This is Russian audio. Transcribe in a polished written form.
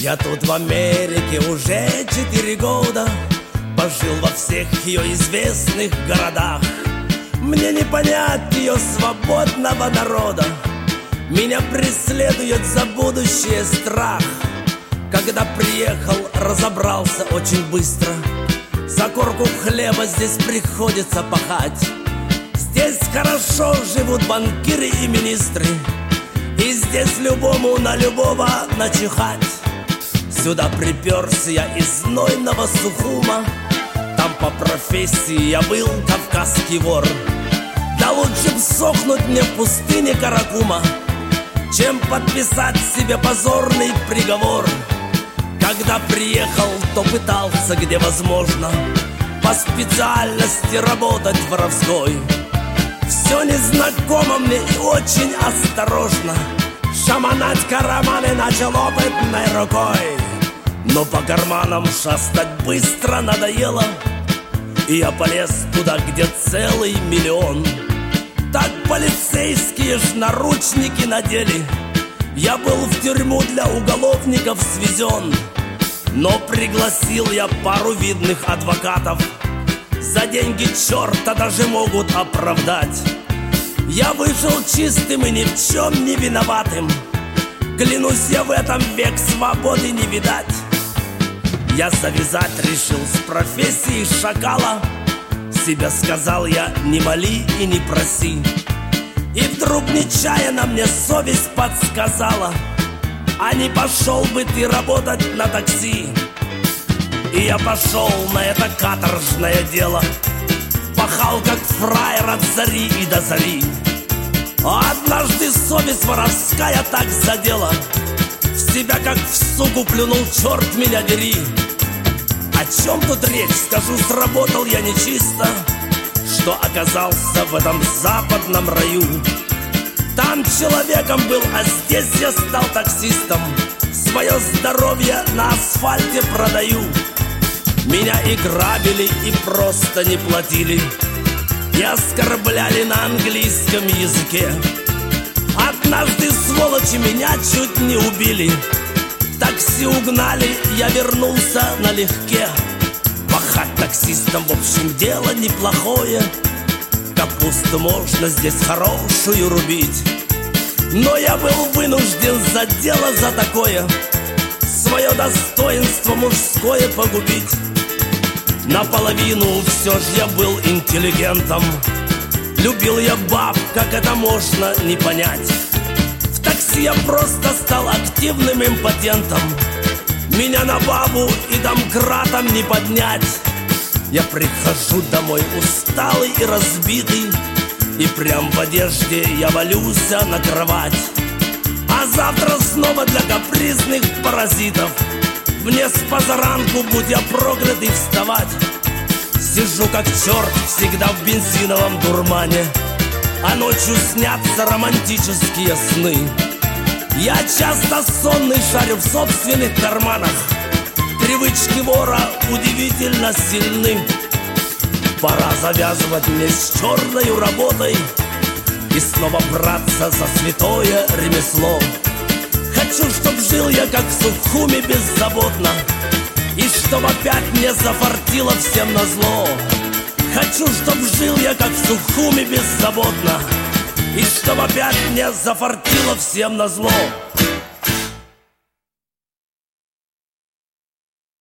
Я тут в Америке уже 4 года, пожил во всех ее известных городах. Мне не понять ее свободного народа, меня преследует за будущее страх. Когда приехал, разобрался очень быстро, за корку хлеба здесь приходится пахать. Здесь хорошо живут банкиры и министры, и здесь любому на любого начихать. Сюда приперся я из знойного Сухума, там по профессии я был кавказский вор. Да лучше б сохнуть мне в пустыне Каракума, чем подписать себе позорный приговор. Когда приехал, то пытался, где возможно, по специальности работать воровской. Все незнакомо мне и очень осторожно, шаманать карманы начал опытной рукой. Но по карманам шастать быстро надоело, и я полез туда, где целый миллион. Так полицейские ж наручники надели, я был в тюрьму для уголовников свезен. Но пригласил я пару видных адвокатов, за деньги черта даже могут оправдать. Я вышел чистым и ни в чем не виноватым, клянусь, я в этом век свободы не видать. Я завязать решил с профессией шакала, себе сказал я: не моли и не проси. И вдруг нечаянно мне совесть подсказала: а не пошел бы ты работать на такси? И я пошел на это каторжное дело, пахал как фраер от зари и до зари. А однажды совесть воровская так задела, в себя как в суку плюнул, черт меня дери. О чем тут речь? Скажу, сработал я нечисто, что оказался в этом западном раю. Там человеком был, а здесь я стал таксистом. Свое здоровье на асфальте продаю. Меня и грабили, и просто не платили, и оскорбляли на английском языке. Однажды сволочи меня чуть не убили, такси угнали, я вернулся налегке. Пахать таксистом, в общем, дело неплохое, капусту можно здесь хорошую рубить. Но я был вынужден за дело за такое свое достоинство мужское погубить. Наполовину все ж я был интеллигентом, любил я баб, как это можно не понять. В такси я просто стал активным импотентом, меня на бабу и домкратом не поднять. Я прихожу домой усталый и разбитый, и прям в одежде я валюсь на кровать. А завтра снова для капризных паразитов мне с позаранку, будь я проклятый, вставать. Сижу как черт всегда в бензиновом дурмане, а ночью снятся романтические сны. Я часто сонный шарю в собственных карманах, привычки вора удивительно сильны. Пора завязывать мне с черной работой и снова браться за святое ремесло. Хочу, чтоб жил я как в Сухуме беззаботно, и чтоб опять мне зафартило всем назло. Хочу, чтоб жил я как в Сухуме беззаботно, и чтоб опять мне зафартило всем назло.